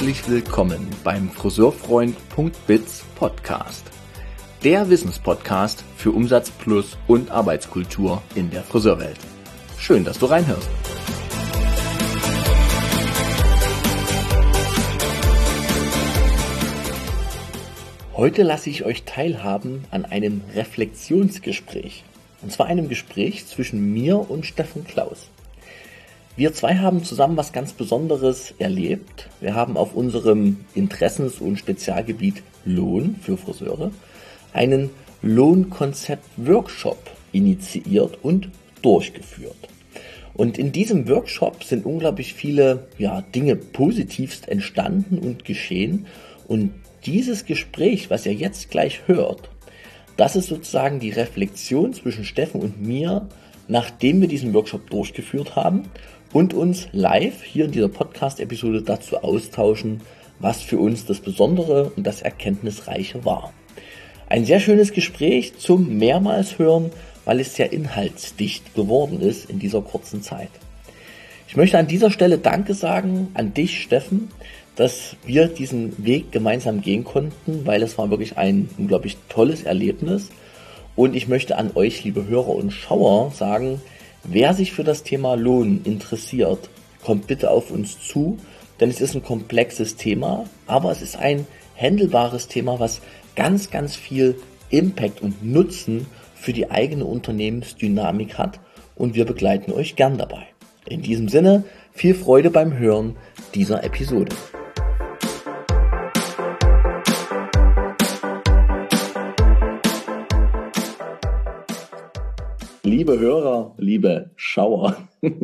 Herzlich willkommen beim Friseurfreund.biz Podcast. Der Wissenspodcast für Umsatz plus und Arbeitskultur in der Friseurwelt. Schön, dass du reinhörst. Heute lasse ich euch teilhaben an einem Reflexionsgespräch. Und zwar einem Gespräch zwischen mir und Steffen Klaus. Wir zwei haben zusammen was ganz Besonderes erlebt. Wir haben auf unserem Interessens- und Spezialgebiet Lohn für Friseure einen Lohnkonzept-Workshop initiiert und durchgeführt. Und in diesem Workshop sind unglaublich viele Dinge positivst entstanden und geschehen. Und dieses Gespräch, was ihr jetzt gleich hört, das ist sozusagen die Reflexion zwischen Steffen und mir, nachdem wir diesen Workshop durchgeführt haben und uns live hier in dieser Podcast-Episode dazu austauschen, was für uns das Besondere und das Erkenntnisreiche war. Ein sehr schönes Gespräch zum mehrmals hören, weil es sehr inhaltsdicht geworden ist in dieser kurzen Zeit. Ich möchte an dieser Stelle Danke sagen an dich, Steffen, dass wir diesen Weg gemeinsam gehen konnten, weil es war wirklich ein unglaublich tolles Erlebnis. Und ich möchte an euch, liebe Hörer und Schauer, sagen, wer sich für das Thema Lohn interessiert, kommt bitte auf uns zu, denn es ist ein komplexes Thema, aber es ist ein handelbares Thema, was ganz, ganz viel Impact und Nutzen für die eigene Unternehmensdynamik hat und wir begleiten euch gern dabei. In diesem Sinne, viel Freude beim Hören dieser Episode. Liebe Hörer, liebe Schauer,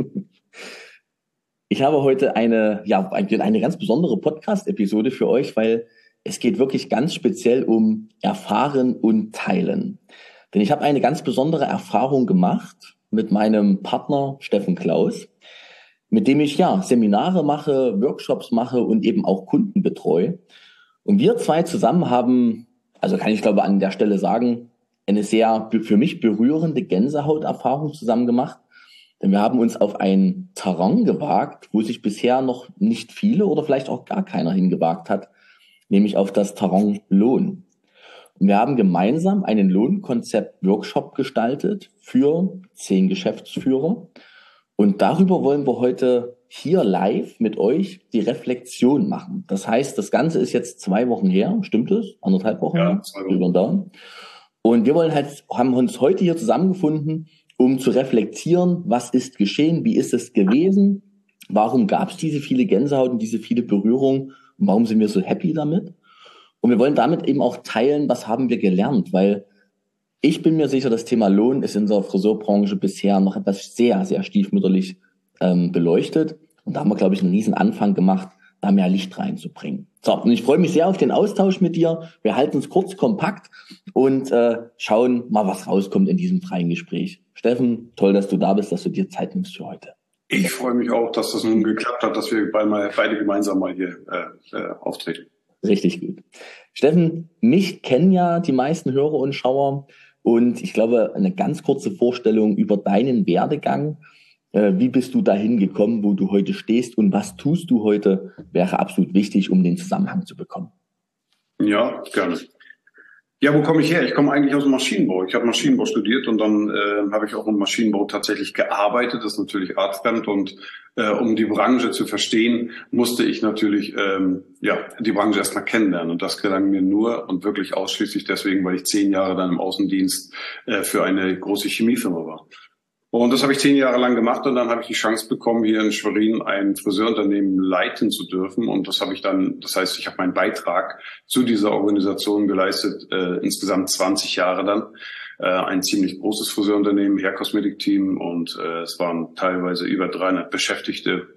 ich habe heute eine ganz besondere Podcast-Episode für euch, weil es geht wirklich ganz speziell um Erfahren und Teilen. Denn ich habe eine ganz besondere Erfahrung gemacht mit meinem Partner Steffen Klaus, mit dem ich Seminare mache, Workshops mache und eben auch Kunden betreue. Und wir zwei zusammen haben, kann ich glaube an der Stelle sagen, eine sehr für mich berührende Gänsehauterfahrung zusammen gemacht. Denn wir haben uns auf ein Terrain gewagt, wo sich bisher noch nicht viele oder vielleicht auch gar keiner hingewagt hat, nämlich auf das Terrain Lohn. Und wir haben gemeinsam einen Lohnkonzept-Workshop gestaltet für 10 Geschäftsführer. Und darüber wollen wir heute hier live mit euch die Reflexion machen. Das heißt, das Ganze ist jetzt 2 Wochen her, stimmt es? 1,5 Wochen her? 2 Wochen. Über den Daumen. Und wir haben uns heute hier zusammengefunden, um zu reflektieren, was ist geschehen, wie ist es gewesen, warum gab es diese viele Gänsehaut und diese viele Berührung und warum sind wir so happy damit? Und wir wollen damit eben auch teilen, was haben wir gelernt, weil ich bin mir sicher, das Thema Lohn ist in unserer Friseurbranche bisher noch etwas sehr, sehr stiefmütterlich beleuchtet. Und da haben wir, glaube ich, einen riesen Anfang gemacht, da mehr Licht reinzubringen. So, und ich freue mich sehr auf den Austausch mit dir. Wir halten es kurz, kompakt und schauen mal, was rauskommt in diesem freien Gespräch. Steffen, toll, dass du da bist, dass du dir Zeit nimmst für heute. Ich freue mich auch, dass das nun geklappt hat, dass wir beide gemeinsam mal hier auftreten. Richtig gut. Steffen, mich kennen ja die meisten Hörer und Schauer und ich glaube, eine ganz kurze Vorstellung über deinen Werdegang. Wie bist du dahin gekommen, wo du heute stehst und was tust du heute, wäre absolut wichtig, um den Zusammenhang zu bekommen. Ja, gerne. Ja, wo komme ich her? Ich komme eigentlich aus dem Maschinenbau. Ich habe Maschinenbau studiert und dann habe ich auch im Maschinenbau tatsächlich gearbeitet. Das ist natürlich artfremd und um die Branche zu verstehen, musste ich natürlich die Branche erstmal kennenlernen. Und das gelang mir nur und wirklich ausschließlich deswegen, weil ich 10 Jahre dann im Außendienst für eine große Chemiefirma war. Und das habe ich 10 Jahre lang gemacht und dann habe ich die Chance bekommen, hier in Schwerin ein Friseurunternehmen leiten zu dürfen. Und das habe ich dann, das heißt, ich habe meinen Beitrag zu dieser Organisation geleistet, insgesamt 20 Jahre dann. Ein ziemlich großes Friseurunternehmen, Hair-Kosmetik-Team und es waren teilweise über 300 Beschäftigte.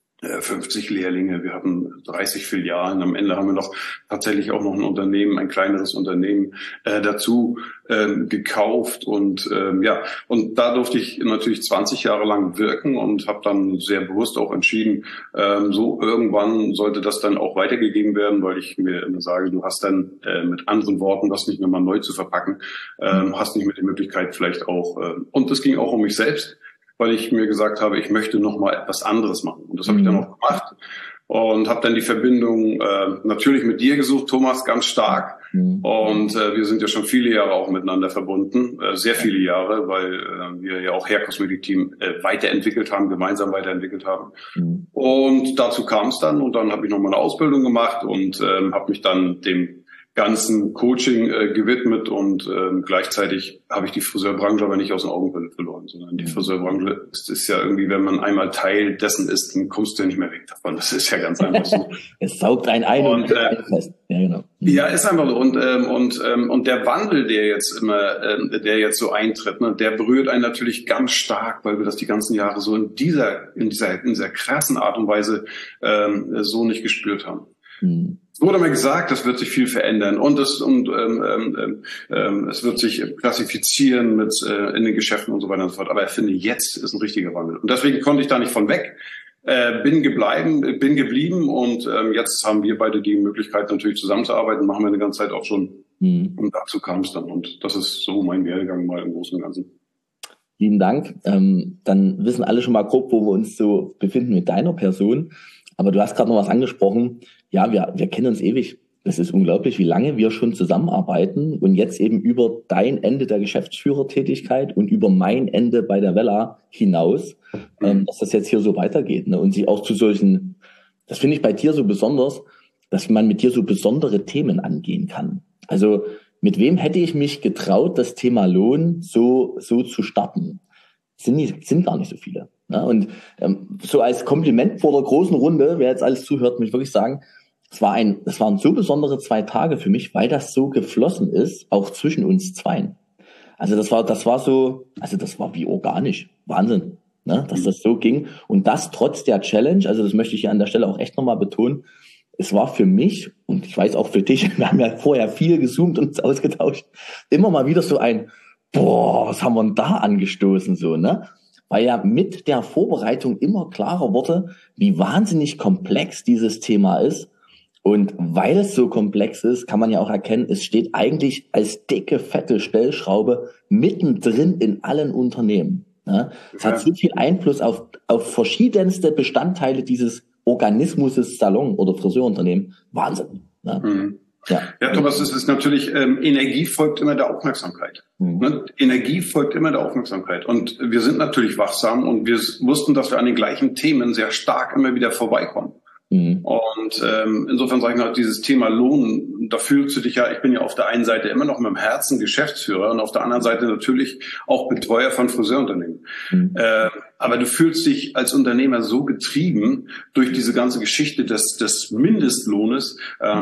50 Lehrlinge, wir haben 30 Filialen. Am Ende haben wir noch tatsächlich auch noch ein Unternehmen, ein kleineres Unternehmen dazu gekauft und und da durfte ich natürlich 20 Jahre lang wirken und habe dann sehr bewusst auch entschieden, so irgendwann sollte das dann auch weitergegeben werden, weil ich mir immer sage, du hast dann mit anderen Worten das nicht nochmal neu zu verpacken, hast nicht mehr die Möglichkeit vielleicht auch, und es ging auch um mich selbst, weil ich mir gesagt habe, ich möchte noch mal etwas anderes machen. Und das habe ich dann auch gemacht. und habe dann die Verbindung natürlich mit dir gesucht, Thomas, ganz stark. Und wir sind ja schon viele Jahre auch miteinander verbunden, sehr viele Jahre, weil wir ja auch Hair-Kosmetik-Team weiterentwickelt haben, gemeinsam weiterentwickelt haben. Und dazu kam es dann und dann habe ich noch mal eine Ausbildung gemacht und habe mich dann dem ganzen Coaching gewidmet und gleichzeitig habe ich die Friseurbranche aber nicht aus den Augen verloren, sondern die Friseurbranche ist ja irgendwie, wenn man einmal Teil dessen ist, dann kommst du ja nicht mehr weg davon. Das ist ja ganz einfach so. Es saugt einen ein und fest. Ja, genau. Ja, ist einfach so. Und der Wandel, der jetzt so eintritt, ne, der berührt einen natürlich ganz stark, weil wir das die ganzen Jahre so in dieser krassen Art und Weise so nicht gespürt haben. Es wurde mir gesagt, es wird sich viel verändern und es wird sich klassifizieren mit in den Geschäften und so weiter und so fort. Aber ich finde, jetzt ist ein richtiger Wandel. Und deswegen konnte ich da nicht von weg. Bin geblieben und jetzt haben wir beide die Möglichkeit natürlich zusammenzuarbeiten, machen wir eine ganze Zeit auch schon. Und dazu kam es dann und das ist so mein Werdegang mal im Großen und Ganzen. Lieben Dank. Dann wissen alle schon mal grob, wo wir uns so befinden mit deiner Person. Aber du hast gerade noch was angesprochen. Ja, wir kennen uns ewig. Das ist unglaublich, wie lange wir schon zusammenarbeiten und jetzt eben über dein Ende der Geschäftsführertätigkeit und über mein Ende bei der Wella hinaus, dass das jetzt hier so weitergeht. Ne? Und sich auch zu solchen, das finde ich bei dir so besonders, dass man mit dir so besondere Themen angehen kann. Also mit wem hätte ich mich getraut, das Thema Lohn so zu starten? Sind gar nicht so viele. Ne? Und so als Kompliment vor der großen Runde, wer jetzt alles zuhört, muss ich wirklich sagen, es waren so besondere 2 Tage für mich, weil das so geflossen ist, auch zwischen uns zweien. Also das war wie organisch. Wahnsinn, ne? Dass das so ging. Und das trotz der Challenge, also das möchte ich hier an der Stelle auch echt nochmal betonen, es war für mich, und ich weiß auch für dich, wir haben ja vorher viel gezoomt und uns ausgetauscht, immer mal wieder so ein, was haben wir denn da angestoßen, so, ne? Weil ja mit der Vorbereitung immer klarer wurde, wie wahnsinnig komplex dieses Thema ist. Und weil es so komplex ist, kann man ja auch erkennen, es steht eigentlich als dicke, fette Stellschraube mittendrin in allen Unternehmen. Ne? Es hat so viel Einfluss auf verschiedenste Bestandteile dieses Organismus, Salon- oder Friseurunternehmen. Wahnsinn. Ne? Ja, Thomas, es ist natürlich, Energie folgt immer der Aufmerksamkeit. Ne? Energie folgt immer der Aufmerksamkeit. Und wir sind natürlich wachsam und wir wussten, dass wir an den gleichen Themen sehr stark immer wieder vorbeikommen. Und insofern sage ich mal, dieses Thema Lohn, da fühlst du dich ja, ich bin ja auf der einen Seite immer noch mit dem Herzen Geschäftsführer und auf der anderen Seite natürlich auch Betreuer von Friseurunternehmen. Aber du fühlst dich als Unternehmer so getrieben durch diese ganze Geschichte des Mindestlohnes.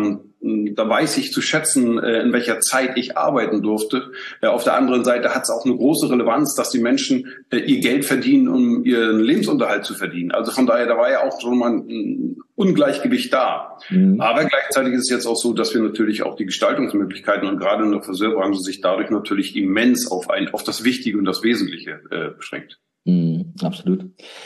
Da weiß ich zu schätzen, in welcher Zeit ich arbeiten durfte. Auf der anderen Seite hat es auch eine große Relevanz, dass die Menschen ihr Geld verdienen, um ihren Lebensunterhalt zu verdienen. Also von daher, da war ja auch schon mal ein Ungleichgewicht da. Aber gleichzeitig ist es jetzt auch so, dass wir natürlich auch die Gestaltungsmöglichkeiten und gerade in der Friseurbranche sich dadurch natürlich immens auf das Wichtige und das Wesentliche beschränkt. Absolut.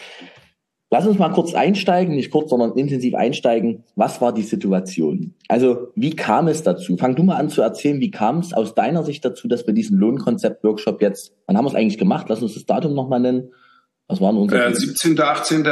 Lass uns mal kurz einsteigen, nicht kurz, sondern intensiv einsteigen. Was war die Situation? Also, wie kam es dazu? Fang du mal an zu erzählen, wie kam es aus deiner Sicht dazu, dass wir diesen Lohnkonzept-Workshop jetzt, wann haben wir es eigentlich gemacht? Lass uns das Datum nochmal nennen. Was waren unsere? 17., 18.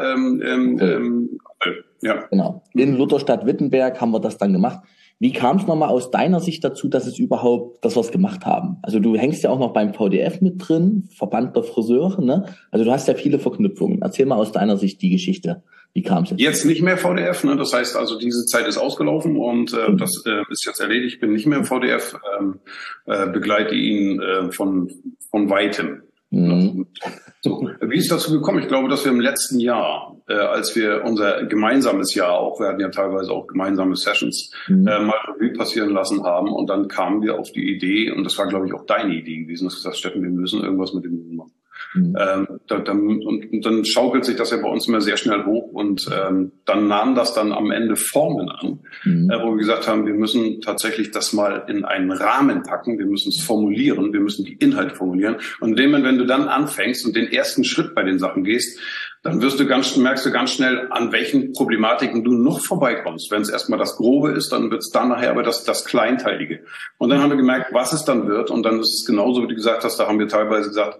Ja. Genau. In Lutherstadt-Wittenberg haben wir das dann gemacht. Wie kam es nochmal aus deiner Sicht dazu, dass wir es gemacht haben? Also du hängst ja auch noch beim VDF mit drin, Verband der Friseure, ne? Also du hast ja viele Verknüpfungen. Erzähl mal aus deiner Sicht die Geschichte. Wie kam es jetzt? Nicht mehr VDF, ne? Das heißt also, diese Zeit ist ausgelaufen und das ist jetzt erledigt. Ich bin nicht mehr im VDF, begleite ihn von Weitem. So, wie ist dazu gekommen? Ich glaube, dass wir im letzten Jahr, als wir unser gemeinsames Jahr auch, wir hatten ja teilweise auch gemeinsame Sessions, mal Revue passieren lassen haben und dann kamen wir auf die Idee, und das war, glaube ich, auch deine Idee gewesen, dass du gesagt, Steffen, wir müssen irgendwas mit dem machen. Und dann schaukelt sich das ja bei uns immer sehr schnell hoch und dann nahm das dann am Ende Formen an, wo wir gesagt haben, wir müssen tatsächlich das mal in einen Rahmen packen, wir müssen es formulieren, wir müssen die Inhalte formulieren und wenn du dann anfängst und den ersten Schritt bei den Sachen gehst, dann merkst du ganz schnell, an welchen Problematiken du noch vorbeikommst. Wenn es erstmal das Grobe ist, dann wird es dann nachher aber das Kleinteilige. Und dann haben wir gemerkt, was es dann wird. Und dann ist es genauso, wie du gesagt hast, da haben wir teilweise gesagt,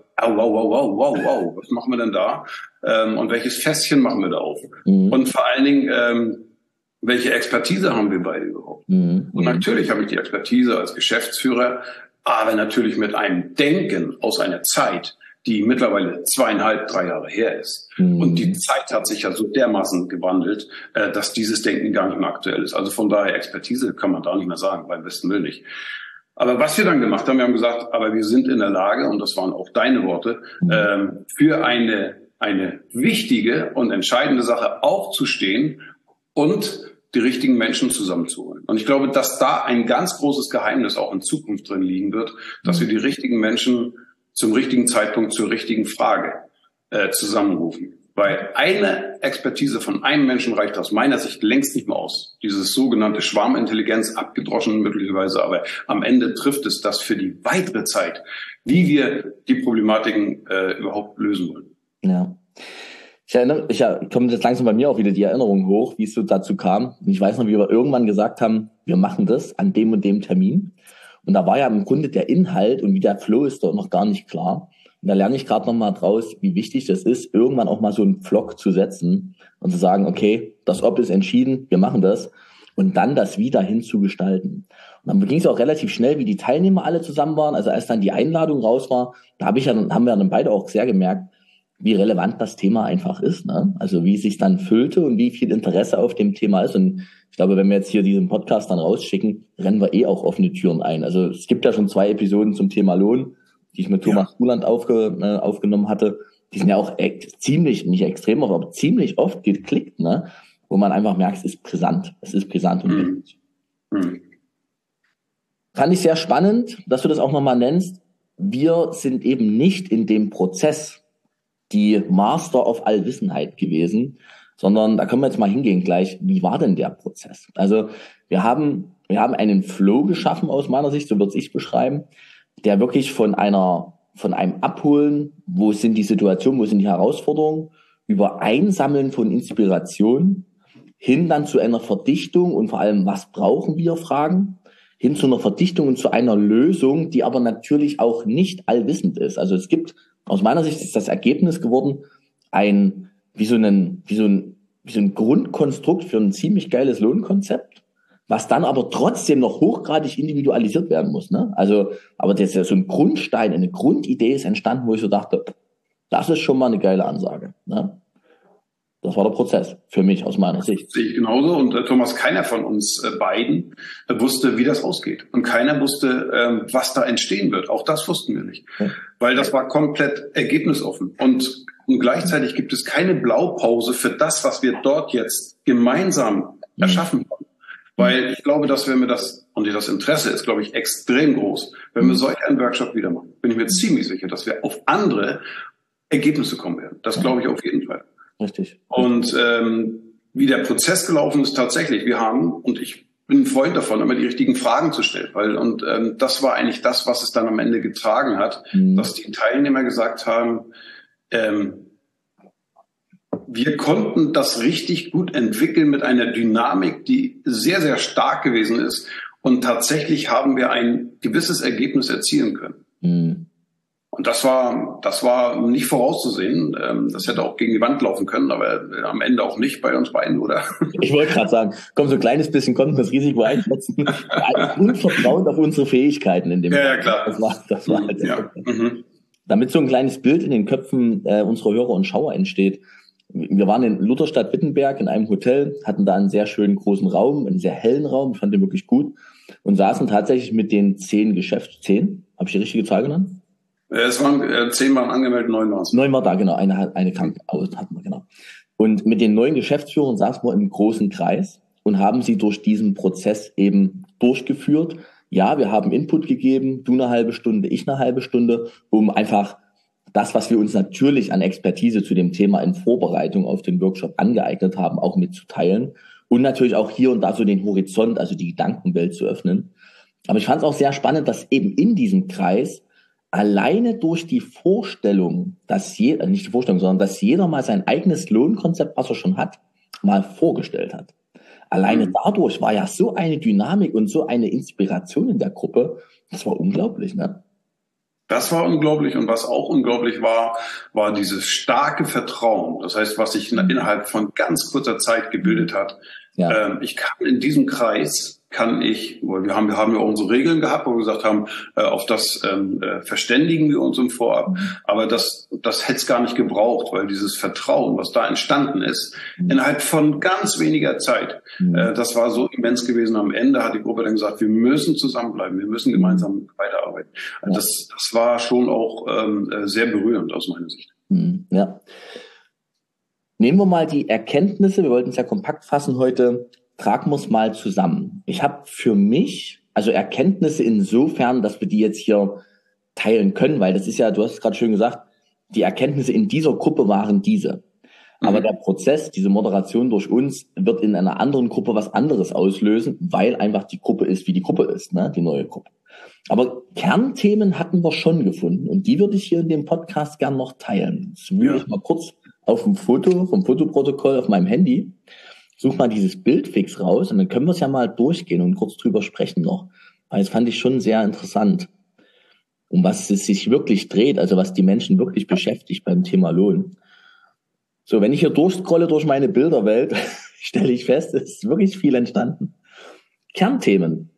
wow, was machen wir denn da? Und welches Fässchen machen wir da auf? Und vor allen Dingen, welche Expertise haben wir beide überhaupt? Und natürlich habe ich die Expertise als Geschäftsführer, aber natürlich mit einem Denken aus einer Zeit, die mittlerweile 2,5, 3 Jahre her ist. Und die Zeit hat sich ja so dermaßen gewandelt, dass dieses Denken gar nicht mehr aktuell ist. Also von daher Expertise kann man da nicht mehr sagen, beim besten Willen nicht. Aber was wir dann gemacht haben, wir haben gesagt, aber wir sind in der Lage, und das waren auch deine Worte, für eine wichtige und entscheidende Sache aufzustehen und die richtigen Menschen zusammenzuholen. Und ich glaube, dass da ein ganz großes Geheimnis auch in Zukunft drin liegen wird, dass wir die richtigen Menschen zum richtigen Zeitpunkt zur richtigen Frage zusammenrufen. Weil eine Expertise von einem Menschen reicht aus meiner Sicht längst nicht mehr aus. Dieses sogenannte Schwarmintelligenz, abgedroschen möglicherweise, aber am Ende trifft es das für die weitere Zeit, wie wir die Problematiken überhaupt lösen wollen. Ja. Ich komme jetzt langsam bei mir auch wieder die Erinnerung hoch, wie es so dazu kam. Und ich weiß noch, wie wir irgendwann gesagt haben, wir machen das an dem und dem Termin. Und da war ja im Grunde der Inhalt und wie der Flow ist dort noch gar nicht klar. Und da lerne ich gerade noch mal draus, wie wichtig das ist, irgendwann auch mal so einen Pflock zu setzen und zu sagen, okay, das Ob ist entschieden, wir machen das. Und dann das wieder hinzugestalten. Und dann ging es auch relativ schnell, wie die Teilnehmer alle zusammen waren. Also als dann die Einladung raus war, haben wir dann beide auch sehr gemerkt, wie relevant das Thema einfach ist, ne? Also wie es sich dann füllte und wie viel Interesse auf dem Thema ist. Und ich glaube, wenn wir jetzt hier diesen Podcast dann rausschicken, rennen wir auch offene Türen ein. Also es gibt ja schon 2 Episoden zum Thema Lohn, die ich mit Thomas Ruland aufgenommen hatte. Die sind ja auch ziemlich, nicht extrem oft, aber ziemlich oft geklickt, ne? Wo man einfach merkt, es ist brisant. Es ist brisant und wichtig. Fand ich sehr spannend, dass du das auch nochmal nennst. Wir sind eben nicht in dem Prozess die Master of Allwissenheit gewesen, sondern da können wir jetzt mal hingehen gleich. Wie war denn der Prozess? Also wir haben einen Flow geschaffen aus meiner Sicht, so würde ich beschreiben, der wirklich von einem Abholen, wo sind die Situationen, wo sind die Herausforderungen, über Einsammeln von Inspiration hin dann zu einer Verdichtung und vor allem, was brauchen wir, Fragen, hin zu einer Verdichtung und zu einer Lösung, die aber natürlich auch nicht allwissend ist. Also es gibt, aus meiner Sicht ist das Ergebnis geworden, wie so ein Grundkonstrukt für ein ziemlich geiles Lohnkonzept, was dann aber trotzdem noch hochgradig individualisiert werden muss, ne? Also, aber das ist ja so ein Grundstein, eine Grundidee ist entstanden, wo ich so dachte, das ist schon mal eine geile Ansage, ne? Das war der Prozess für mich aus meiner Sicht. Sehe ich genauso. Und Thomas, keiner von uns beiden wusste, wie das ausgeht. Und keiner wusste, was da entstehen wird. Auch das wussten wir nicht. Ja. Weil das war komplett ergebnisoffen. Und gleichzeitig gibt es keine Blaupause für das, was wir dort jetzt gemeinsam erschaffen haben. Weil ich glaube, dass wenn wir das, und das Interesse ist, glaube ich, extrem groß, wenn wir solch einen Workshop wieder machen, bin ich mir ziemlich sicher, dass wir auf andere Ergebnisse kommen werden. Das glaube ich auf jeden Fall. Richtig. Und wie der Prozess gelaufen ist, tatsächlich, wir haben, und ich bin ein Freund davon, immer die richtigen Fragen zu stellen, das war eigentlich das, was es dann am Ende getragen hat, dass die Teilnehmer gesagt haben, wir konnten das richtig gut entwickeln mit einer Dynamik, die sehr, sehr stark gewesen ist, und tatsächlich haben wir ein gewisses Ergebnis erzielen können. Und das war nicht vorauszusehen. Das hätte auch gegen die Wand laufen können, aber am Ende auch nicht bei uns beiden, oder? Ich wollte gerade sagen, komm, so ein kleines bisschen konnten wir das Risiko einschätzen. Unvertraut auf unsere Fähigkeiten in dem Ja, klar. Das war halt Damit so ein kleines Bild in den Köpfen unserer Hörer und Schauer entsteht. Wir waren in Lutherstadt-Wittenberg in einem Hotel, hatten da einen sehr schönen großen Raum, einen sehr hellen Raum, ich fand den wirklich gut, und saßen tatsächlich mit den 10 habe ich die richtige Zahl genannt? Es waren 10 waren angemeldet, 9 waren es. 9 war da, genau. Eine krank hatten wir, genau. Und mit den 9 Geschäftsführern saßen wir im großen Kreis und haben sie durch diesen Prozess eben durchgeführt. Ja, wir haben Input gegeben, du eine halbe Stunde, ich eine halbe Stunde, um einfach das, was wir uns natürlich an Expertise zu dem Thema in Vorbereitung auf den Workshop angeeignet haben, auch mitzuteilen. Und natürlich auch hier und da so den Horizont, also die Gedankenwelt zu öffnen. Aber ich fand es auch sehr spannend, dass eben in diesem Kreis alleine durch die Vorstellung, nicht die Vorstellung, sondern dass jeder mal sein eigenes Lohnkonzept, was er schon hat, mal vorgestellt hat. Alleine dadurch war ja so eine Dynamik und so eine Inspiration in der Gruppe. Das war unglaublich, ne? Das war unglaublich, und was auch unglaublich war, war dieses starke Vertrauen. Das heißt, was sich innerhalb von ganz kurzer Zeit gebildet hat. Ja. Ich kann in diesem Kreis, wir haben ja auch unsere Regeln gehabt, wo wir gesagt haben, auf das verständigen wir uns im Vorab. Aber das hätte es gar nicht gebraucht, weil dieses Vertrauen, was da entstanden ist, innerhalb von ganz weniger Zeit, das war so immens gewesen. Am Ende hat die Gruppe dann gesagt, wir müssen zusammenbleiben, wir müssen gemeinsam weiterarbeiten. Ja. Das war schon auch sehr berührend aus meiner Sicht. Ja. Nehmen wir mal die Erkenntnisse, wir wollten es ja kompakt fassen heute, tragen wir es mal zusammen. Ich habe für mich, also Erkenntnisse insofern, dass wir die jetzt hier teilen können, weil das ist ja, du hast es gerade schön gesagt, die Erkenntnisse in dieser Gruppe waren diese. Aber der Prozess, diese Moderation durch uns, wird in einer anderen Gruppe was anderes auslösen, weil einfach die Gruppe ist, wie die Gruppe ist, ne, die neue Gruppe. Aber Kernthemen hatten wir schon gefunden und die würde ich hier in dem Podcast gern noch teilen. Das will ich mal kurz auf dem Foto, vom Fotoprotokoll auf meinem Handy. Such mal dieses Bild fix raus und dann können wir es ja mal durchgehen und kurz drüber sprechen noch. Weil das fand ich schon sehr interessant, um was es sich wirklich dreht, also was die Menschen wirklich beschäftigt beim Thema Lohn. So, wenn ich hier durchscrolle durch meine Bilderwelt, stelle ich fest, es ist wirklich viel entstanden. Kernthemen.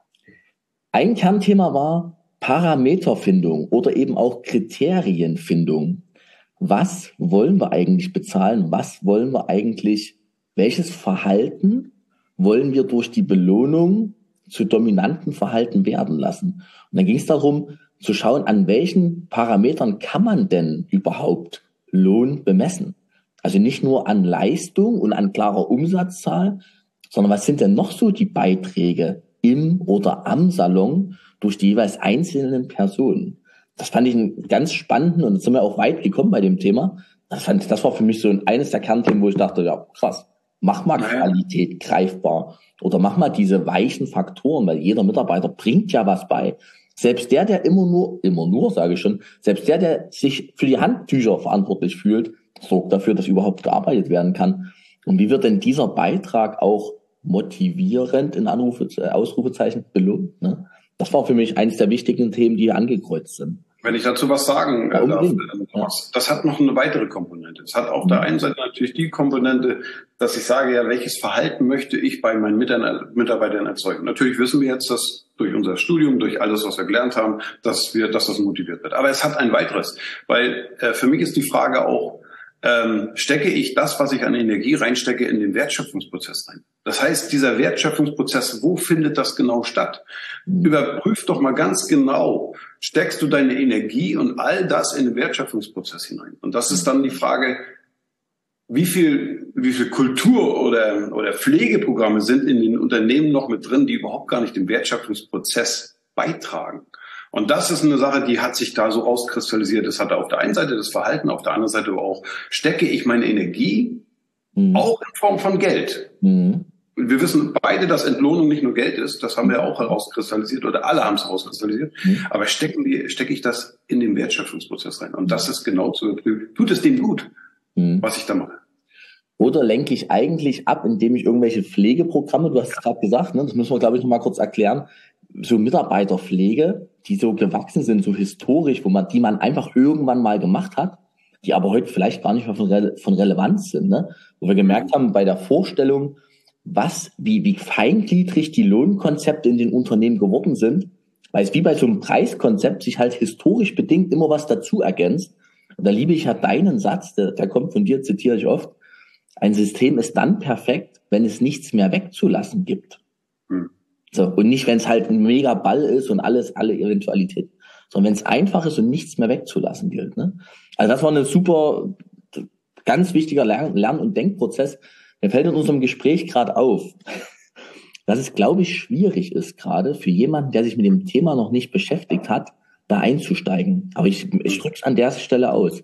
Ein Kernthema war Parameterfindung oder eben auch Kriterienfindung. Was wollen wir eigentlich bezahlen? Was wollen wir eigentlich, welches Verhalten wollen wir durch die Belohnung zu dominanten Verhalten werden lassen? Und dann ging es darum, zu schauen, an welchen Parametern kann man denn überhaupt Lohn bemessen? Also nicht nur an Leistung und an klarer Umsatzzahl, sondern was sind denn noch so die Beiträge im oder am Salon durch die jeweils einzelnen Personen? Das fand ich einen ganz spannenden, und jetzt sind wir auch weit gekommen bei dem Thema. Das war für mich so eines der Kernthemen, wo ich dachte, ja krass, mach mal Qualität greifbar oder mach mal diese weichen Faktoren, weil jeder Mitarbeiter bringt ja was bei. Selbst der immer nur, sage ich schon, selbst der sich für die Handtücher verantwortlich fühlt, sorgt dafür, dass überhaupt gearbeitet werden kann. Und wie wird denn dieser Beitrag auch motivierend in Ausrufezeichen belohnt? Ne? Das war für mich eines der wichtigen Themen, die hier angekreuzt sind. Wenn ich dazu was sagen darf, das hat noch eine weitere Komponente. Es hat auf der einen Seite natürlich die Komponente, dass ich sage, ja, welches Verhalten möchte ich bei meinen Mitarbeitern erzeugen? Natürlich wissen wir jetzt, dass durch unser Studium, durch alles, was wir gelernt haben, dass das motiviert wird. Aber es hat ein weiteres, weil für mich ist die Frage auch, stecke ich das, was ich an Energie reinstecke, in den Wertschöpfungsprozess rein? Das heißt, dieser Wertschöpfungsprozess, wo findet das genau statt? Überprüf doch mal ganz genau, steckst du deine Energie und all das in den Wertschöpfungsprozess hinein? Und das ist dann die Frage, wie viel Kultur oder Pflegeprogramme sind in den Unternehmen noch mit drin, die überhaupt gar nicht dem Wertschöpfungsprozess beitragen? Und das ist eine Sache, die hat sich da so rauskristallisiert. Das hatte auf der einen Seite das Verhalten, auf der anderen Seite aber auch, stecke ich meine Energie auch in Form von Geld? Wir wissen beide, dass Entlohnung nicht nur Geld ist. Das haben wir auch herauskristallisiert oder alle haben es herauskristallisiert. Aber stecke ich das in den Wertschöpfungsprozess rein? Und das ist genau zu überprüfen. Tut es dem gut, was ich da mache? Oder lenke ich eigentlich ab, indem ich irgendwelche Pflegeprogramme, du hast es gerade gesagt, ne, das müssen wir, glaube ich, noch mal kurz erklären, so Mitarbeiterpflege, die so gewachsen sind, so historisch, die man einfach irgendwann mal gemacht hat, die aber heute vielleicht gar nicht mehr von Relevanz sind, ne? Wo wir gemerkt haben, bei der Vorstellung, wie feingliedrig die Lohnkonzepte in den Unternehmen geworden sind, weil es wie bei so einem Preiskonzept sich halt historisch bedingt immer was dazu ergänzt. Und da liebe ich ja deinen Satz, der kommt von dir, zitiere ich oft: Ein System ist dann perfekt, wenn es nichts mehr wegzulassen gibt. So, und nicht, wenn es halt ein mega Ball ist und alle Eventualitäten, sondern wenn es einfach ist und nichts mehr wegzulassen gilt. Ne? Also das war ein super, ganz wichtiger Lern- und Denkprozess. Mir fällt in unserem Gespräch gerade auf, dass es, glaube ich, schwierig ist, gerade für jemanden, der sich mit dem Thema noch nicht beschäftigt hat, da einzusteigen. Aber ich drücke es an der Stelle aus.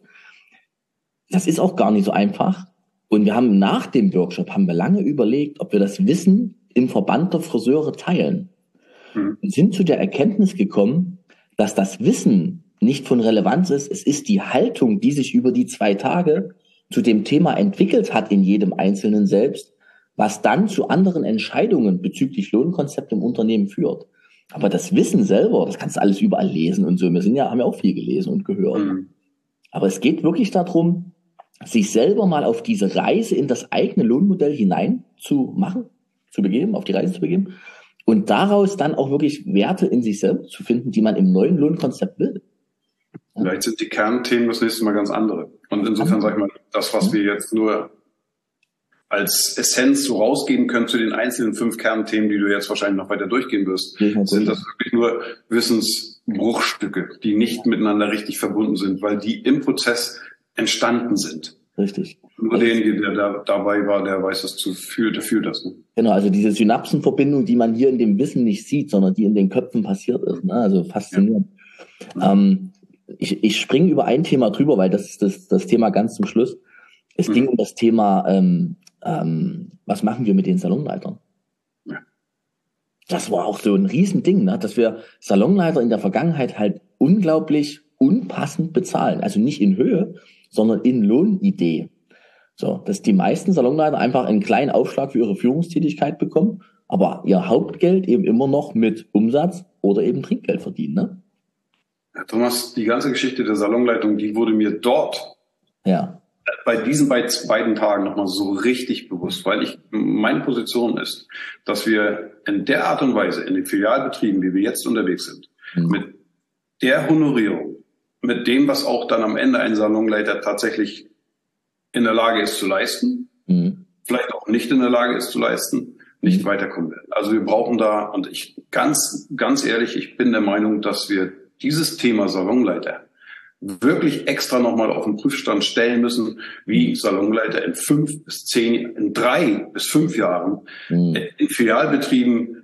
Das ist auch gar nicht so einfach. Und wir haben nach dem Workshop lange überlegt, ob wir das Wissen im Verband der Friseure teilen. Und sind zu der Erkenntnis gekommen, dass das Wissen nicht von Relevanz ist. Es ist die Haltung, die sich über die 2 Tage zu dem Thema entwickelt hat in jedem Einzelnen selbst, was dann zu anderen Entscheidungen bezüglich Lohnkonzept im Unternehmen führt. Aber das Wissen selber, das kannst du alles überall lesen und so. Haben ja auch viel gelesen und gehört. Mhm. Aber es geht wirklich darum, sich selber mal auf diese Reise in das eigene Lohnmodell hinein auf die Reise zu begeben und daraus dann auch wirklich Werte in sich selbst zu finden, die man im neuen Lohnkonzept will. Vielleicht sind die Kernthemen das nächste Mal ganz andere. Und insofern sage ich mal, das, was wir jetzt nur als Essenz so rausgeben können zu den einzelnen 5 Kernthemen, die du jetzt wahrscheinlich noch weiter durchgehen wirst, sind das wirklich nur Wissensbruchstücke, die nicht miteinander richtig verbunden sind, weil die im Prozess entstanden sind. Richtig. Nur derjenige, der da dabei war, der weiß, der fühlt das. Ne? Genau, also diese Synapsenverbindung, die man hier in dem Wissen nicht sieht, sondern die in den Köpfen passiert ist. Ne? Also faszinierend. Ja. Ich springe über ein Thema drüber, weil das ist das Thema ganz zum Schluss. Es ging um das Thema, was machen wir mit den Salonleitern? Ja. Das war auch so ein Riesending, ne? Dass wir Salonleiter in der Vergangenheit halt unglaublich unpassend bezahlen. Also nicht in Höhe, sondern in Lohnidee. So, dass die meisten Salonleiter einfach einen kleinen Aufschlag für ihre Führungstätigkeit bekommen, aber ihr Hauptgeld eben immer noch mit Umsatz oder eben Trinkgeld verdienen, ne? Ja, Thomas, die ganze Geschichte der Salonleitung, die wurde mir dort bei diesen beiden Tagen nochmal so richtig bewusst, weil meine Position ist, dass wir in der Art und Weise in den Filialbetrieben, wie wir jetzt unterwegs sind, mit der Honorierung, mit dem, was auch dann am Ende ein Salonleiter tatsächlich in der Lage ist zu leisten, vielleicht auch nicht in der Lage ist zu leisten, nicht weiterkommen werden. Also wir brauchen da, und ganz ehrlich, ich bin der Meinung, dass wir dieses Thema Salonleiter wirklich extra nochmal auf den Prüfstand stellen müssen, wie Salonleiter in 3 bis 5 Jahren in Filialbetrieben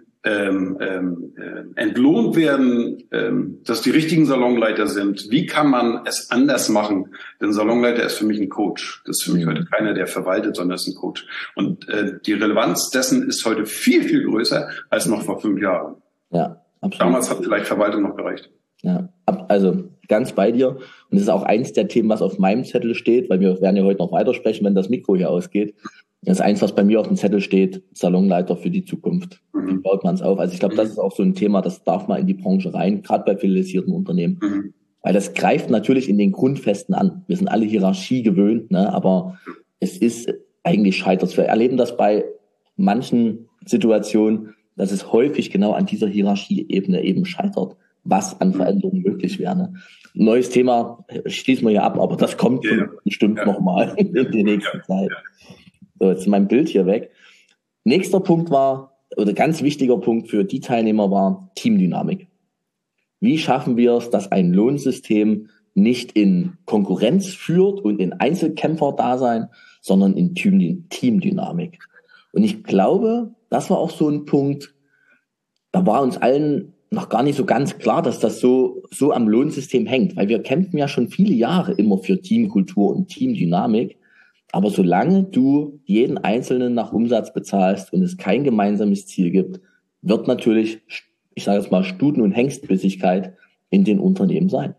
entlohnt werden, dass die richtigen Salonleiter sind. Wie kann man es anders machen? Denn Salonleiter ist für mich ein Coach. Das ist für mich heute keiner, der verwaltet, sondern ist ein Coach. Und die Relevanz dessen ist heute viel, viel größer als noch vor 5 Jahren. Ja, absolut. Damals hat vielleicht Verwaltung noch gereicht. Ja, also ganz bei dir. Und das ist auch eins der Themen, was auf meinem Zettel steht, weil wir werden ja heute noch weitersprechen, wenn das Mikro hier ausgeht. Das ist eins, was bei mir auf dem Zettel steht, Salonleiter für die Zukunft. Wie baut man es auf? Also ich glaube, das ist auch so ein Thema, das darf mal in die Branche rein, gerade bei filialisierten Unternehmen. Weil das greift natürlich in den Grundfesten an. Wir sind alle Hierarchie gewöhnt, ne? Aber es ist eigentlich scheitert. Wir erleben das bei manchen Situationen, dass es häufig genau an dieser Hierarchieebene eben scheitert, was an Veränderungen möglich wäre. Ne? Neues Thema schließen wir ja ab, aber das kommt bestimmt nochmal in der nächsten Zeit. So, jetzt ist mein Bild hier weg. Nächster Punkt ganz wichtiger Punkt für die Teilnehmer war Teamdynamik. Wie schaffen wir es, dass ein Lohnsystem nicht in Konkurrenz führt und in Einzelkämpfer-Dasein, sondern in Teamdynamik? Und ich glaube, das war auch so ein Punkt, da war uns allen noch gar nicht so ganz klar, dass das so am Lohnsystem hängt, weil wir kämpfen ja schon viele Jahre immer für Teamkultur und Teamdynamik, aber solange du jeden Einzelnen nach Umsatz bezahlst und es kein gemeinsames Ziel gibt, wird natürlich, ich sage jetzt mal, Stuten- und Hengstbissigkeit in den Unternehmen sein.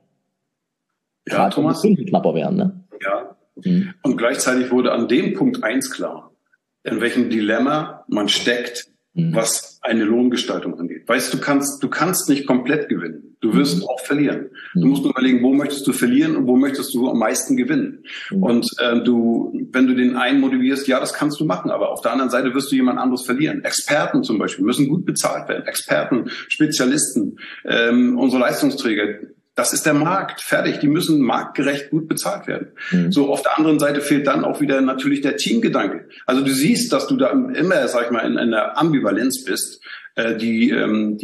Ja, gerade Thomas, wenn die Kunden knapper werden, ne? Ja. Und gleichzeitig wurde an dem Punkt 1 klar, in welchem Dilemma man steckt, was eine Lohngestaltung angeht. Weißt du, kannst nicht komplett gewinnen. Du wirst auch verlieren. Du musst nur überlegen, wo möchtest du verlieren und wo möchtest du am meisten gewinnen. Und wenn du den einen motivierst, ja, das kannst du machen, aber auf der anderen Seite wirst du jemand anderes verlieren. Experten zum Beispiel müssen gut bezahlt werden. Experten, Spezialisten, unsere Leistungsträger. Das ist der Markt, fertig. Die müssen marktgerecht gut bezahlt werden. So, auf der anderen Seite fehlt dann auch wieder natürlich der Teamgedanke. Also du siehst, dass du da immer, sag ich mal, in einer Ambivalenz bist, die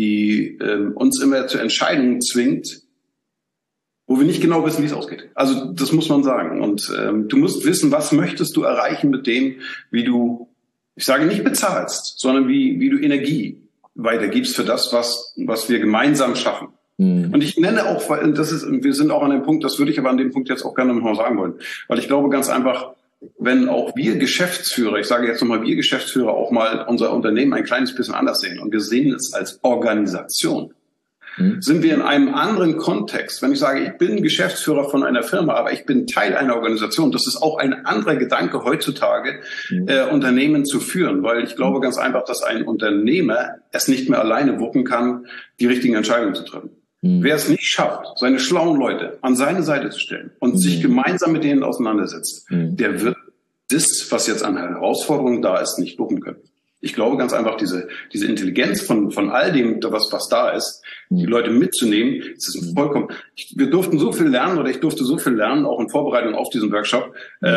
uns immer zu Entscheidungen zwingt, wo wir nicht genau wissen, wie es ausgeht. Also das muss man sagen. Und du musst wissen, was möchtest du erreichen mit dem, wie du, ich sage nicht bezahlst, sondern wie du Energie weitergibst für das, was wir gemeinsam schaffen. Und ich nenne auch, weil wir sind auch an dem Punkt, das würde ich aber an dem Punkt jetzt auch gerne nochmal sagen wollen, weil ich glaube ganz einfach, wenn auch wir Geschäftsführer, ich sage jetzt nochmal wir Geschäftsführer auch mal unser Unternehmen ein kleines bisschen anders sehen und wir sehen es als Organisation, Sind wir in einem anderen Kontext, wenn ich sage, ich bin Geschäftsführer von einer Firma, aber ich bin Teil einer Organisation, das ist auch ein anderer Gedanke heutzutage, Unternehmen zu führen, weil ich glaube ganz einfach, dass ein Unternehmer es nicht mehr alleine wuppen kann, die richtigen Entscheidungen zu treffen. Wer es nicht schafft, seine schlauen Leute an seine Seite zu stellen und sich gemeinsam mit denen auseinandersetzt, der wird das, was jetzt an Herausforderungen da ist, nicht wuppen können. Ich glaube ganz einfach, diese Intelligenz von all dem, was da ist, die Leute mitzunehmen, das ist vollkommen, wir durften so viel lernen, oder ich durfte so viel lernen, auch in Vorbereitung auf diesen Workshop,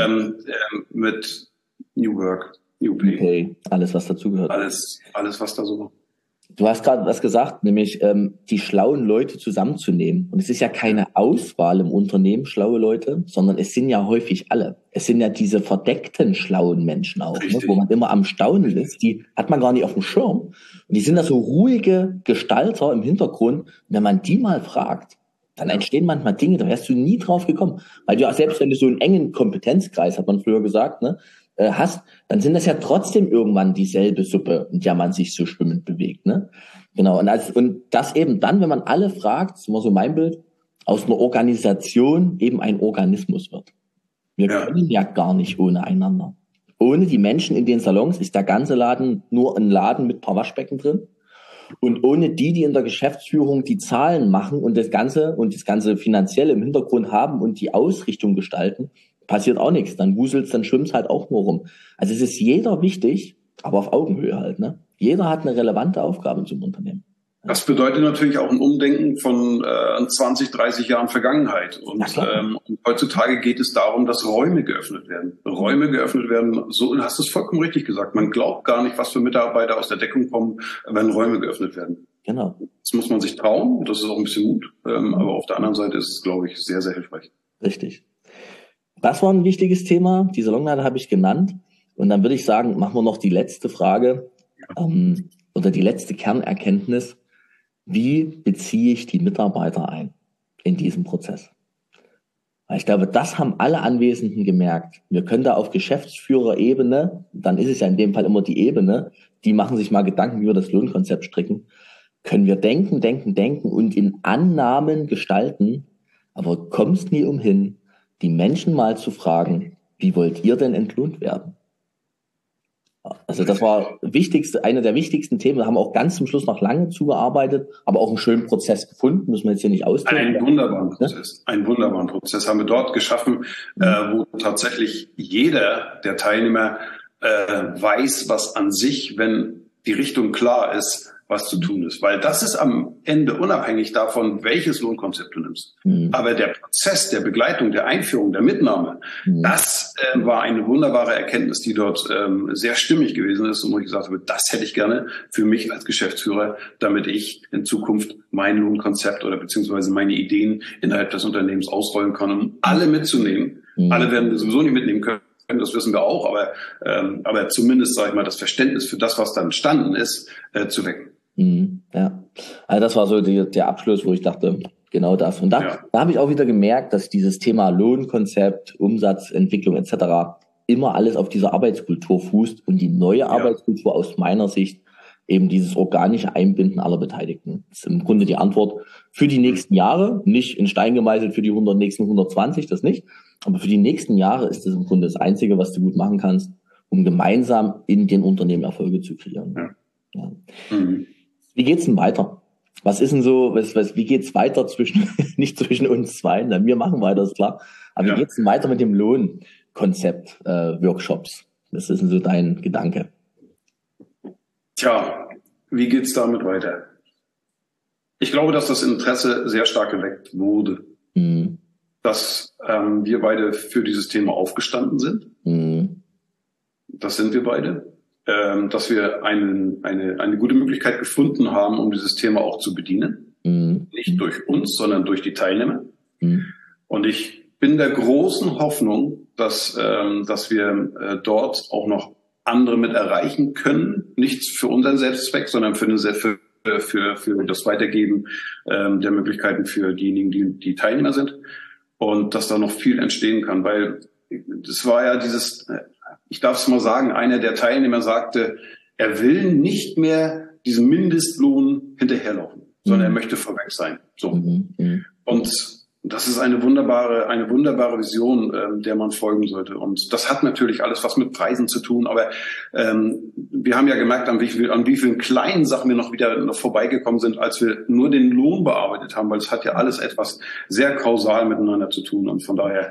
mit New Work, New Pay. Okay, alles, was dazugehört. Alles, was da so. Du hast gerade was gesagt, nämlich die schlauen Leute zusammenzunehmen. Und es ist ja keine Auswahl im Unternehmen, schlaue Leute, sondern es sind ja häufig alle. Es sind ja diese verdeckten schlauen Menschen auch, ne, wo man immer am Staunen ist. Die hat man gar nicht auf dem Schirm. Und die sind da so ruhige Gestalter im Hintergrund. Und wenn man die mal fragt, dann entstehen manchmal Dinge, da wärst du nie drauf gekommen. Weil du, selbst wenn du so einen engen Kompetenzkreis, hat man früher gesagt, ne, hast, dann sind das ja trotzdem irgendwann dieselbe Suppe, in der man sich so schwimmend bewegt, ne? Genau. Und das eben dann, wenn man alle fragt, das ist immer so mein Bild, aus einer Organisation eben ein Organismus wird. Wir können ja gar nicht ohne einander. Ohne die Menschen in den Salons ist der ganze Laden nur ein Laden mit ein paar Waschbecken drin. Und ohne die in der Geschäftsführung die Zahlen machen und das Ganze Finanzielle im Hintergrund haben und die Ausrichtung gestalten, passiert auch nichts. Dann wuselt's, dann schwimmt's halt auch nur rum. Also es ist jeder wichtig, aber auf Augenhöhe halt, ne? Jeder hat eine relevante Aufgabe zum Unternehmen. Das bedeutet natürlich auch ein Umdenken von 20, 30 Jahren Vergangenheit. Und heutzutage geht es darum, dass Räume geöffnet werden. Räume geöffnet werden, so, du hast es vollkommen richtig gesagt. Man glaubt gar nicht, was für Mitarbeiter aus der Deckung kommen, wenn Räume geöffnet werden. Genau. Das muss man sich trauen, das ist auch ein bisschen Mut. Aber auf der anderen Seite ist es, glaube ich, sehr, sehr hilfreich. Richtig. Das war ein wichtiges Thema. Die Salonleiter habe ich genannt. Und dann würde ich sagen, machen wir noch die letzte Frage oder die letzte Kernerkenntnis. Wie beziehe ich die Mitarbeiter ein in diesem Prozess? Weil ich glaube, das haben alle Anwesenden gemerkt. Wir können da auf Geschäftsführerebene, dann ist es ja in dem Fall immer die Ebene, die machen sich mal Gedanken, wie wir das Lohnkonzept stricken, können wir denken und in Annahmen gestalten, aber kommst nie umhin, die Menschen mal zu fragen, wie wollt ihr denn entlohnt werden? Also das war eine der wichtigsten Themen. Wir haben auch ganz zum Schluss noch lange zugearbeitet, aber auch einen schönen Prozess gefunden, müssen wir jetzt hier nicht ausdrücken. Einen wunderbaren Prozess haben wir dort geschaffen, wo tatsächlich jeder der Teilnehmer weiß, was an sich, wenn die Richtung klar ist, was zu tun ist. Weil das ist am Ende unabhängig davon, welches Lohnkonzept du nimmst. Aber der Prozess der Begleitung, der Einführung, der Mitnahme, das war eine wunderbare Erkenntnis, die dort sehr stimmig gewesen ist und wo ich gesagt habe, das hätte ich gerne für mich als Geschäftsführer, damit ich in Zukunft mein Lohnkonzept oder beziehungsweise meine Ideen innerhalb des Unternehmens ausrollen kann, um alle mitzunehmen. Alle werden wir sowieso nicht mitnehmen können. Das wissen wir auch, aber zumindest, sage ich mal, das Verständnis für das, was dann entstanden ist, zu wecken. Ja, also das war so der Abschluss, wo ich dachte, genau das. Und da habe ich auch wieder gemerkt, dass dieses Thema Lohnkonzept, Umsatzentwicklung etc. immer alles auf dieser Arbeitskultur fußt und die neue Arbeitskultur aus meiner Sicht eben dieses organische Einbinden aller Beteiligten. Das ist im Grunde die Antwort für die nächsten Jahre, nicht in Stein gemeißelt für die nächsten 120, das nicht, aber für die nächsten Jahre ist das im Grunde das Einzige, was du gut machen kannst, um gemeinsam in den Unternehmen Erfolge zu kreieren. Ja. Wie geht's denn weiter? Was ist denn so, wie geht's weiter nicht zwischen uns zwei, wir machen weiter, ist klar, aber wie geht's denn weiter mit dem Lohnkonzept, Workshops? Was ist denn so dein Gedanke? Tja, wie geht's damit weiter? Ich glaube, dass das Interesse sehr stark geweckt wurde, dass wir beide für dieses Thema aufgestanden sind. Das sind wir beide. Dass wir eine gute Möglichkeit gefunden haben, um dieses Thema auch zu bedienen. Nicht durch uns, sondern durch die Teilnehmer. Und ich bin der großen Hoffnung, dass wir dort auch noch andere mit erreichen können. Nicht für unseren Selbstzweck, sondern für das Weitergeben der Möglichkeiten für diejenigen, die Teilnehmer sind. Und dass da noch viel entstehen kann, weil das war ja ich darf es mal sagen, einer der Teilnehmer sagte, er will nicht mehr diesem Mindestlohn hinterherlaufen. sondern er möchte vorweg sein. So. Und das ist eine wunderbare Vision, der man folgen sollte. Und das hat natürlich alles was mit Preisen zu tun. Aber wir haben ja gemerkt, an wie vielen kleinen Sachen wir noch vorbeigekommen sind, als wir nur den Lohn bearbeitet haben, weil es hat ja alles etwas sehr kausal miteinander zu tun. Und von daher,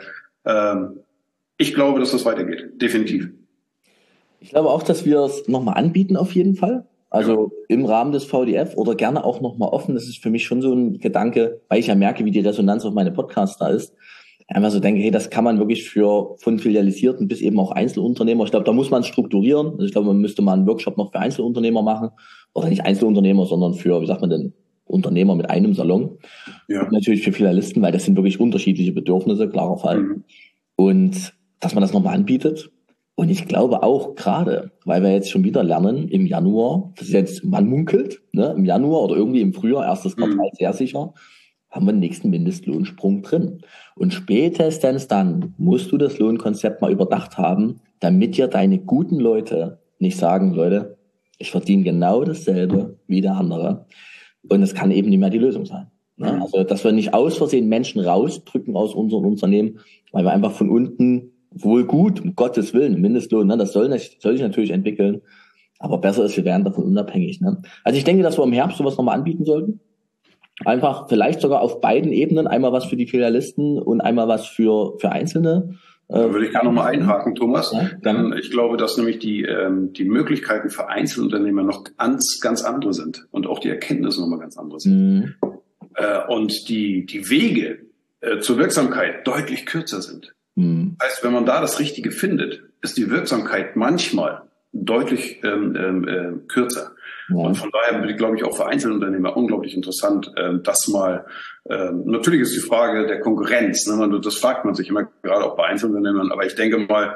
ich glaube, dass das weitergeht. Definitiv. Ich glaube auch, dass wir es nochmal anbieten auf jeden Fall. Also im Rahmen des VDF oder gerne auch nochmal offen. Das ist für mich schon so ein Gedanke, weil ich ja merke, wie die Resonanz auf meine Podcasts da ist. Einfach so denke, hey, das kann man wirklich von Filialisierten bis eben auch Einzelunternehmer. Ich glaube, da muss man strukturieren. Also ich glaube, man müsste mal einen Workshop noch für Einzelunternehmer machen. Oder nicht Einzelunternehmer, sondern für, wie sagt man denn, Unternehmer mit einem Salon. Ja. Und natürlich für Filialisten, weil das sind wirklich unterschiedliche Bedürfnisse, klarer Fall. Und dass man das nochmal anbietet. Und ich glaube auch gerade, weil wir jetzt schon wieder lernen, im Januar, das ist jetzt, man munkelt, ne, im Januar oder irgendwie im Frühjahr, erstes Quartal sehr sicher, haben wir den nächsten Mindestlohnsprung drin. Und spätestens dann musst du das Lohnkonzept mal überdacht haben, damit dir deine guten Leute nicht sagen, Leute, ich verdiene genau dasselbe wie der andere. Und es kann eben nicht mehr die Lösung sein. Ne? Also, dass wir nicht aus Versehen Menschen rausdrücken aus unserem Unternehmen, weil wir einfach von unten wohl gut, um Gottes Willen, Mindestlohn, ne, das soll sich natürlich entwickeln, aber besser ist, wir werden davon unabhängig. Ne? Also ich denke, dass wir im Herbst sowas nochmal anbieten sollten. Einfach vielleicht sogar auf beiden Ebenen, einmal was für die Filialisten und einmal was für Einzelne. Da würde ich gerne nochmal einhaken, Thomas. Ja, ich glaube, dass nämlich die Möglichkeiten für Einzelunternehmer noch ganz andere sind und auch die Erkenntnisse nochmal ganz andere sind. Und die Wege zur Wirksamkeit deutlich kürzer sind. Das heißt, wenn man da das Richtige findet, ist die Wirksamkeit manchmal deutlich kürzer. Ja. Und von daher glaube ich auch für Einzelunternehmer unglaublich interessant, das mal, natürlich ist die Frage der Konkurrenz, ne, das fragt man sich immer, gerade auch bei Einzelunternehmern, aber ich denke mal,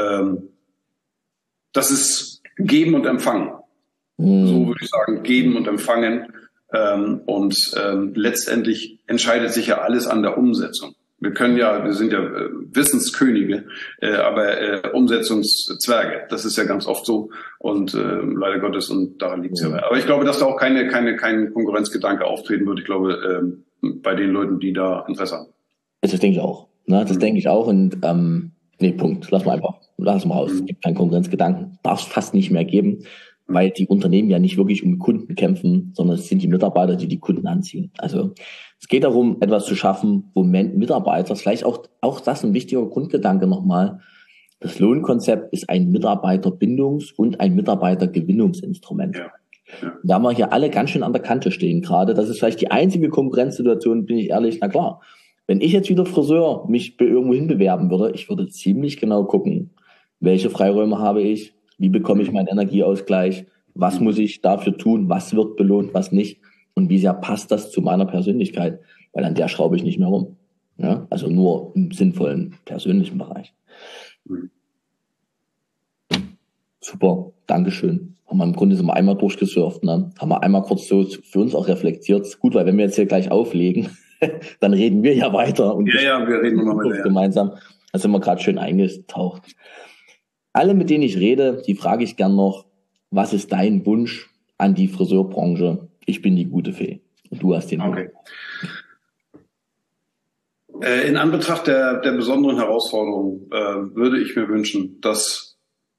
das ist Geben und Empfangen. So würde ich sagen, Geben und Empfangen. Und letztendlich entscheidet sich ja alles an der Umsetzung. Wir sind ja Wissenskönige, aber Umsetzungszwerge. Das ist ja ganz oft so und leider Gottes, und daran liegt es ja. Aber ich glaube, dass da auch kein Konkurrenzgedanke auftreten wird. Ich glaube, bei den Leuten, die da Interesse haben. Das denke ich auch. Ne? Das denke ich auch. Und Punkt. Lass mal raus. Es gibt keinen Konkurrenzgedanken. Darf es fast nicht mehr geben, weil die Unternehmen ja nicht wirklich um Kunden kämpfen, sondern es sind die Mitarbeiter, die Kunden anziehen. Also es geht darum, etwas zu schaffen, wo Mitarbeiter, vielleicht auch das ein wichtiger Grundgedanke nochmal, das Lohnkonzept ist ein Mitarbeiterbindungs- und ein Mitarbeitergewinnungsinstrument. Ja. Da haben wir hier alle ganz schön an der Kante stehen gerade. Das ist vielleicht die einzige Konkurrenzsituation, bin ich ehrlich. Na klar, wenn ich jetzt wieder Friseur mich irgendwo hinbewerben würde, ich würde ziemlich genau gucken, welche Freiräume habe ich, wie bekomme ich meinen Energieausgleich, was muss ich dafür tun, was wird belohnt, was nicht und wie sehr passt das zu meiner Persönlichkeit, weil an der schraube ich nicht mehr rum. Ja? Also nur im sinnvollen persönlichen Bereich. Super, Dankeschön. Haben wir im Grunde sind wir einmal durchgesurft, ne? Haben wir einmal kurz so für uns auch reflektiert. Gut, weil wenn wir jetzt hier gleich auflegen, dann reden wir ja weiter. Und wir reden immer weiter. Gemeinsam. Da sind wir gerade schön eingetaucht. Alle, mit denen ich rede, die frage ich gern noch, was ist dein Wunsch an die Friseurbranche? Ich bin die gute Fee. Und du hast den Wunsch. Okay. In Anbetracht der besonderen Herausforderung würde ich mir wünschen, dass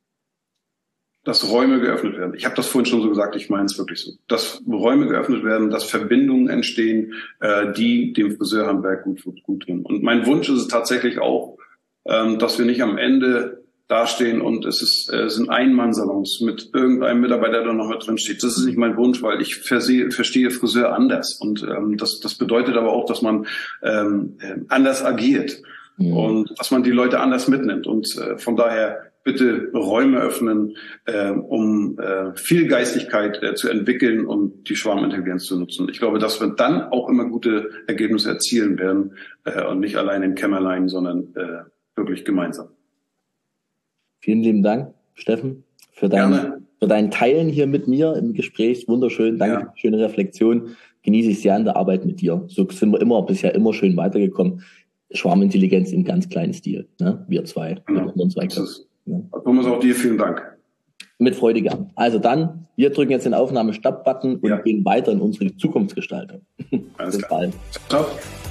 Räume geöffnet werden. Ich habe das vorhin schon so gesagt, ich meine es wirklich so. Dass Räume geöffnet werden, dass Verbindungen entstehen, die dem Friseurhandwerk gut tun. Und mein Wunsch ist es tatsächlich auch, dass wir nicht am Ende dastehen und es sind Ein-Mann-Salons mit irgendeinem Mitarbeiter, der noch mit drin steht. Das ist nicht mein Wunsch, weil ich verstehe Friseur anders. Und das bedeutet aber auch, dass man anders agiert und dass man die Leute anders mitnimmt. Und von daher bitte Räume öffnen, um viel Geistigkeit zu entwickeln und die Schwarmintelligenz zu nutzen. Ich glaube, dass wir dann auch immer gute Ergebnisse erzielen werden und nicht allein im Kämmerlein, sondern wirklich gemeinsam. Vielen lieben Dank, Steffen, für dein Teilen hier mit mir im Gespräch. Wunderschön, danke für die schöne Reflexion. Genieße ich sehr an der Arbeit mit dir. So sind wir bisher immer schön weitergekommen. Schwarmintelligenz im ganz kleinen Stil, ne? Wir zwei. Genau. Thomas, auch dir vielen Dank. Mit Freude gern. Also dann, wir drücken jetzt den Aufnahme-Start-Button und gehen weiter in unsere Zukunftsgestaltung. Alles Bis klar. bald. Ciao.